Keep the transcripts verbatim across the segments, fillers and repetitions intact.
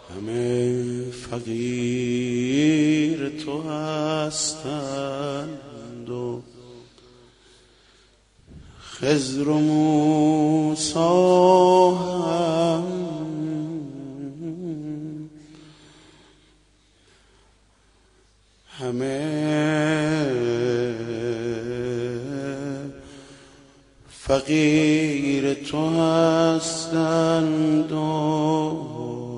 همه فقیر تو هستند و خضر و موسی هم همه فقیر تو هستند و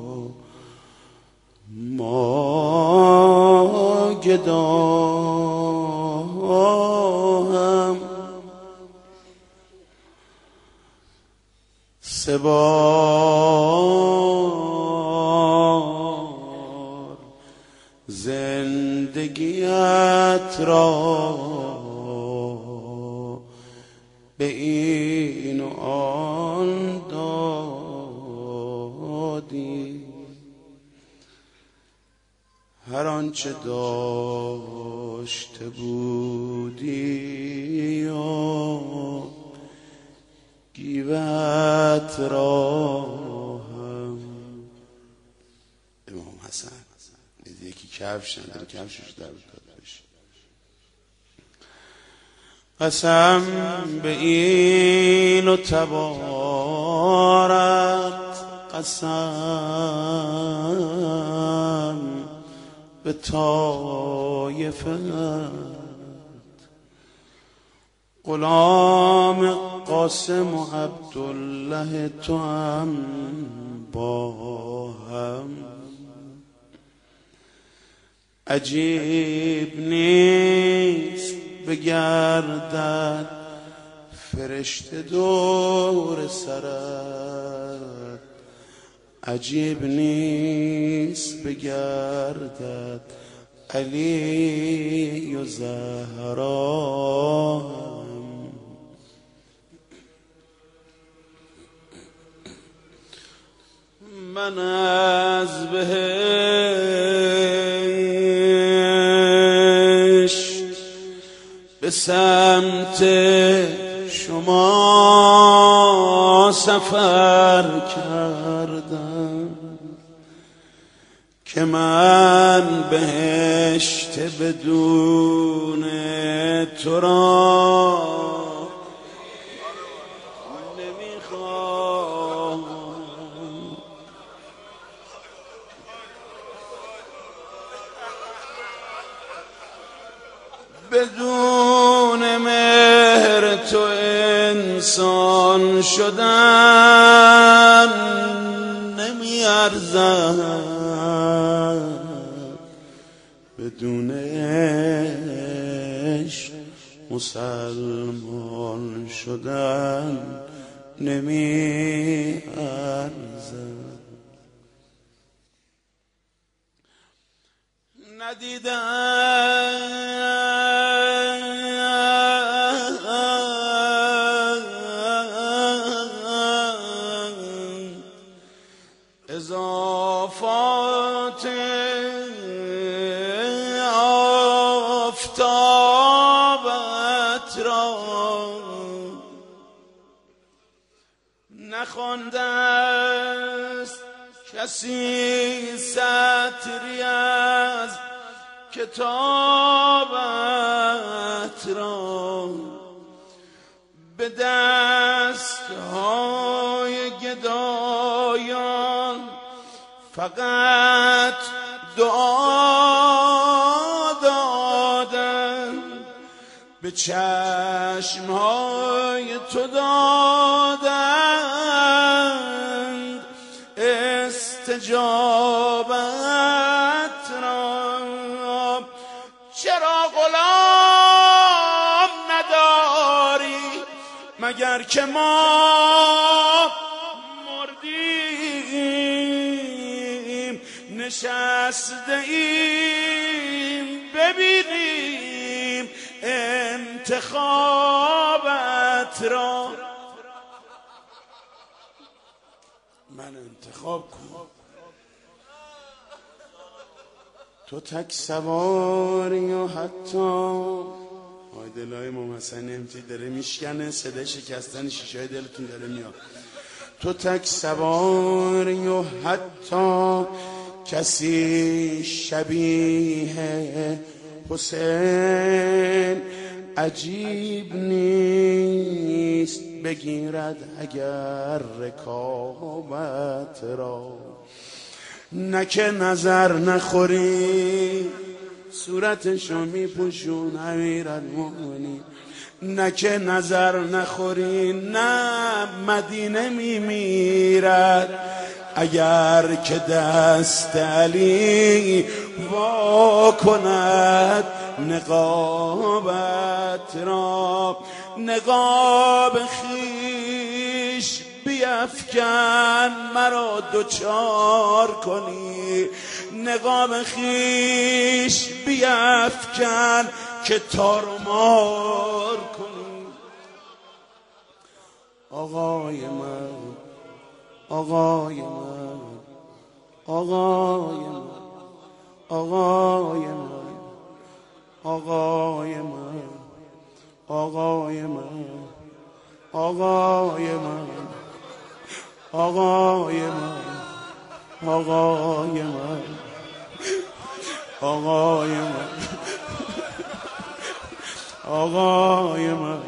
ما گدا هم سه بار زندگیت را به این و آن دادی، هر آنچه داشته بودی و گیوت را هم. امام حسن یکی کفش نداره، کفشش در داد بشه. قسم به این و تبارت، قسم به طایفت، غلام قاسم و عبدالله تو هم با هم. عجیب نیست بگردد فرشته دور سرت، عجیب نیست بگردد علی و زهرا. من از بهشت به سمت شما سفر کردم که من بهشت بدون تو را نمیخوام. بدون مهر تو انسان شدن نمیارزد، بدون عشق مسلمان شدن نمیارزد. ندیدم اضافات آفتابت را، نخوانده است کسی سطری از کتابت را. به دستهای گدایان فقط دعا دادن، به چشمهای تو دادند استجابت را. چرا غلام نداری مگر که ما مردیم، نشسته ایم ببینیم انتخابت را. من انتخاب کن، تو تک سواری و حتی آی دلای امام حسن امتی داره میشکنه، صدای شکستن شیشه‌های دلتون داره میاد. تو تک سواری و حتی کسی شبیه حسین عجیب نیست بگیرد اگر رکابت را. نه که نظر نخوری صورتشو میپوشون امیرالمومنین، نه که نظر نخوری نه مدینه میمیرد اگر که دست علی وا کند نقابت را. نقاب خیش بیفکن مرا دوچار کنی، نقاب خیش بیفکن که تار و مار کنی. آقای من آقای من آقای من آقای من آقای من آقای من آقای من آقای من آقای من آقای من آقای من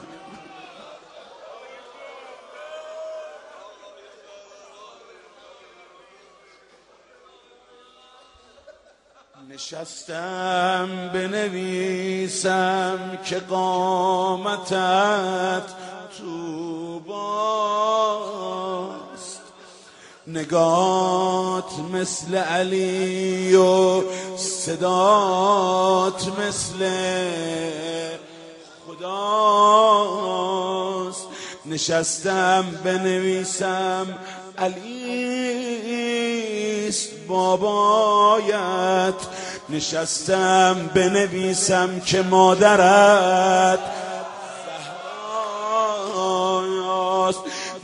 نشستم بنویسم که قامتت طوباست، نگات مثل علی و صدات مثل خداست. نشستم بنویسم علیست بابایت، نشستم بنویسم که مادرت زهراست،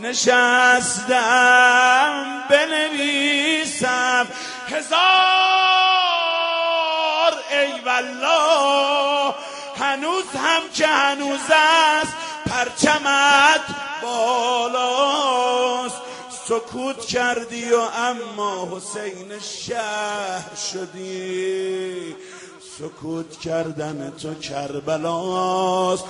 نشستم بنویسم هزار ای والله هنوز هم که هنوز است پرچمت بالاست. سکوت کردی و اما حسین شهر شدی، سکوت کردن تو کربلاست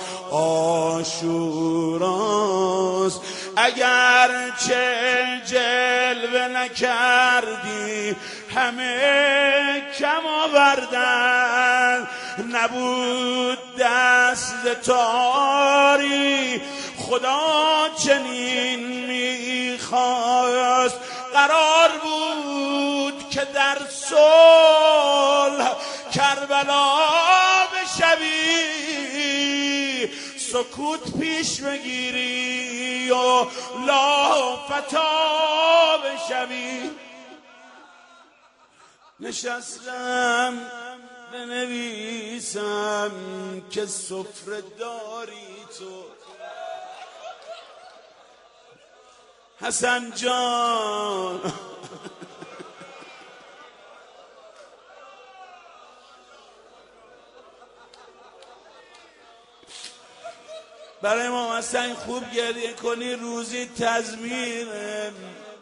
عاشوراست. اگر چه جلوه نکردی همه کم آوردن، نبود دست تاری خدا چنین میخواست. قرار بود که در صلح کربلا بشوی، سکوت پیش بگیری و لافتا بشوی. نشستم بنویسم که سفره داری تو حسن جان. برای ما حسن خوب گریه کنی روزی تزمیره.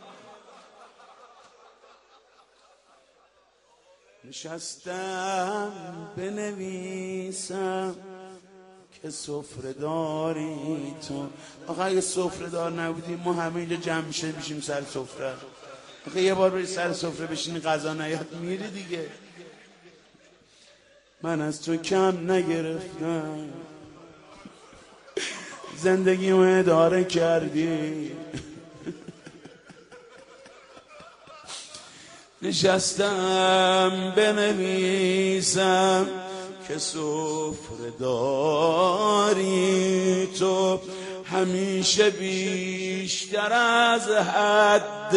نشستم بنویسم که سفره داری تو. آخه اگه سفره دار نبودیم ما همه اینجا جمع میشه بشیم سر سفره. آخه یه بار بری سر سفره بشینی غذا نیاد میری دیگه. من از تو کم نگرفتم، زندگیمو اداره کردی. نشستم بنویسم که سفره داری تو، همیشه بیشتر از حد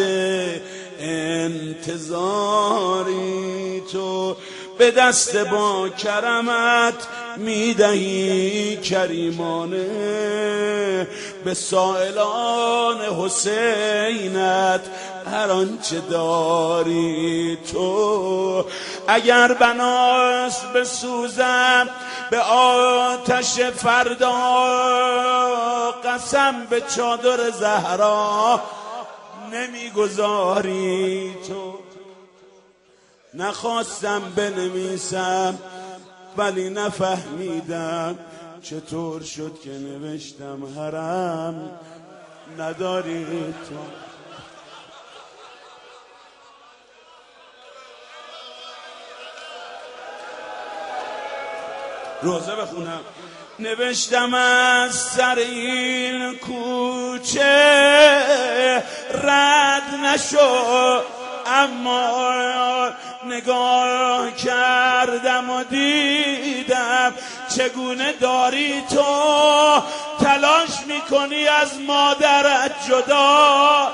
انتظاری تو. به دست با کرمت میدهی کریمانه به سائلان حسینت هر آنچه داری تو. اگر بناس بسوزم به آتش فردا، قسم به چادر زهرا نمیگذاری تو. نخواستم بنویسم ولی نفهمیدم چطور شد که نوشتم حرم نداری تو. روزه بخونم. نوشتم از سر این کوچه رد نشو، اما نگاه کردم و دیدم چگونه داری تو تلاش میکنی از مادرت جدا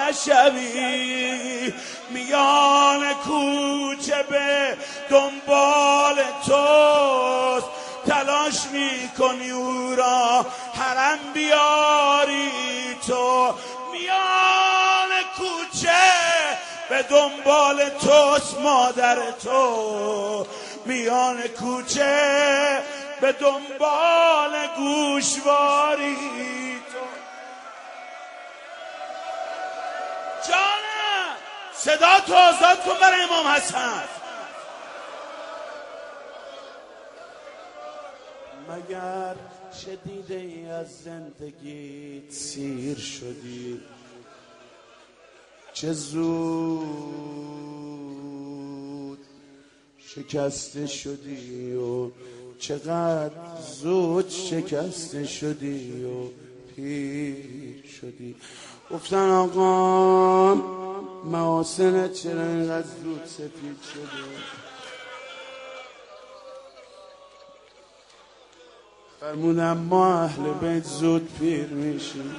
نشوی. میان کوچه به دنبال توست، تلاش میکنی او را حرم بیاری تو. میان کوچه به دنبال توست مادر تو، میان کوچه به دنبال گوشواری تو. جانم صدا تو آزاد کن برای امام حسن. مگر چه دیده ای از زندگیت سیر شدی، چه زود شکسته شدی و چقدر زود شکسته شدی و پیر شدی. گفتن آقا محاسنت چرا اینقدر زود سفید شده؟ فرمودم ما اهل بیت زود پیر میشیم،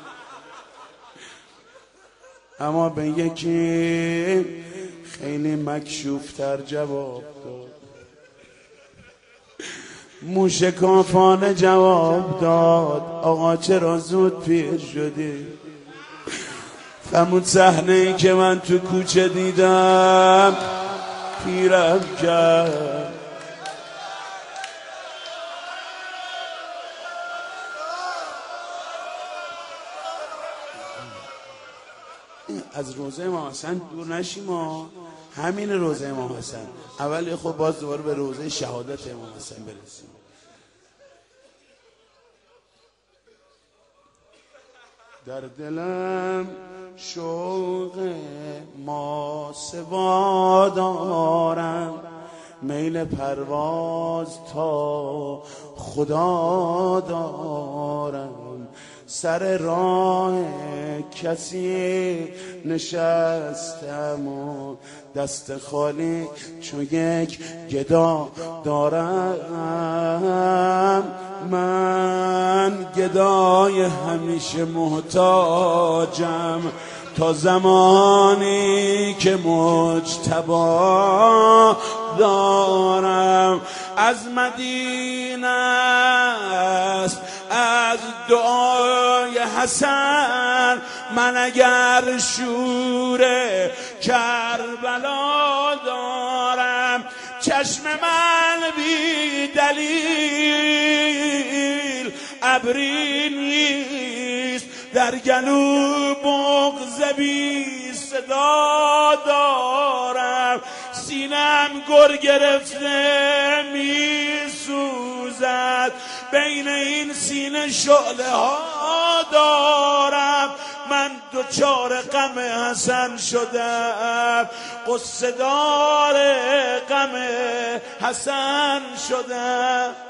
اما به یکی خیلی مکشوفتر جواب داد، موشکافانه جواب داد آقا چرا زود پیر شدی؟ فرمود صحنه ای که من تو کوچه دیدم پیرم کرد. از روزه امام حسن دور نشیم ما، همین روزه امام حسن اول خب باز دوباره به روزه شهادت امام حسن برسیم. در دلم شوق ما سوا دارم، میل پرواز تا خدا دارم، سر راه کسی نشستم و دست خالی چون یک گدا دارم. من گدای همیشه محتاجم تا زمانی که مجتبی دارم. از مدینه است از دعای حسن، من اگر شور کربلا دارم. چشم من بی دلیل ابری نیست، در گلو بغض بی صدا دارم. سینم گر گرفته می سوزد، بین این سینه شعله ها دارم. من دوچار غم حسن شدم، قصه دار غم حسن شدم.